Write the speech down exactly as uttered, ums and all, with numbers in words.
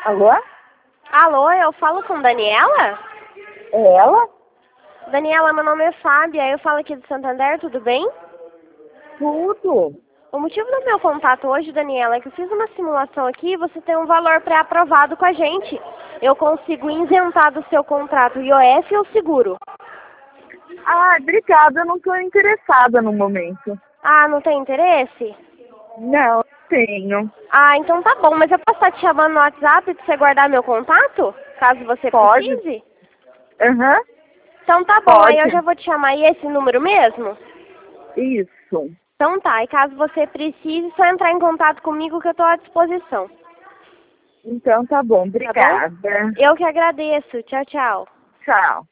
Alô? Alô, eu falo com Daniela? É ela? Daniela, meu nome é Fábia, eu falo aqui do Santander, tudo bem? Tudo. O motivo do meu contato hoje, Daniela, é que eu fiz uma simulação aqui e você tem um valor pré-aprovado com a gente. Eu consigo isentar do seu contrato I O F ou seguro? Ah, obrigada, eu não estou interessada no momento. Ah, não tem interesse? Não, tenho. Ah, então tá bom, mas eu posso estar te chamando no WhatsApp pra você guardar meu contato? Caso você Pode? precise? Aham, Então tá bom, aí eu já pode. vou te chamar. E esse número mesmo? Isso. Então tá, e caso você precise, só entrar em contato comigo que eu tô à disposição. Então tá bom, Tá bom? obrigada. Eu que agradeço. Tchau, tchau. Tchau.